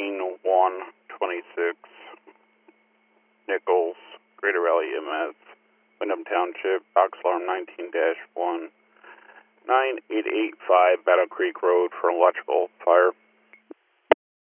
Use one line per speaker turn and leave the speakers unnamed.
14126 Nichols, Greater Valley EMS, Wyndham Township, box alarm 19-19885 Battle Creek Road for electrical fire.